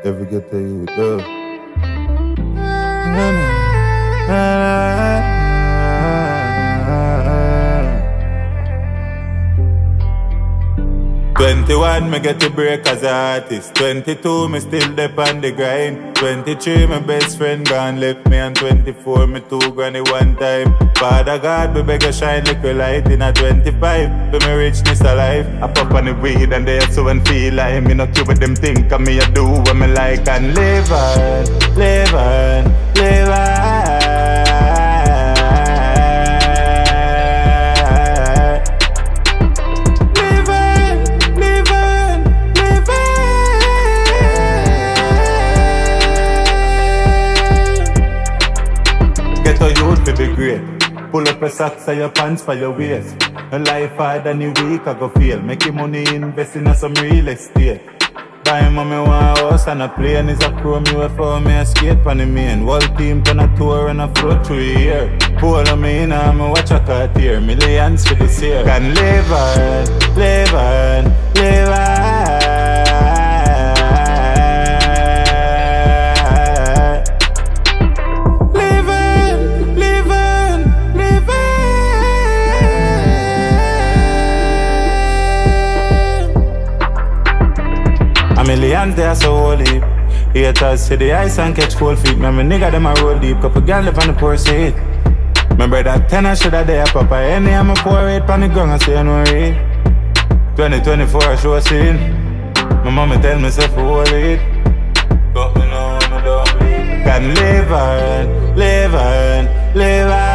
Ever get to you, love. 21, me get to break as an artist. 22, me still dep on the grind. 23, my best friend gone left me. And 24, me 2 granny one time. Father God, me beg a shine like a light. In a 25, for me richness alive. I pop on the weed and they so and feel like me not care what them think. And me I do what me like and live on, live on, live on. Get a youth to be great. Pull up your socks and your pants for your waist. A life hard and you weak I go fail. Make your money invest in some real estate. Buy mommy one house and a plane is a chrome UFO. Me a skate on the main. Whole team on a tour and a float through the year. Pull on me in and me watch a cut here. Millions for this year. Can live on, live on, live on. A million they are so holy. Haters see the ice and catch cold feet. Remember nigga them a roll deep. Couple girl live on the poor seat. Remember that 10 I shoulda there papa. Any I'm a poor rate pan the ground and say no read. 2024 I show a scene. My mama tell me say for hold it. But me know me don't bleed. Can live on, live on, live on.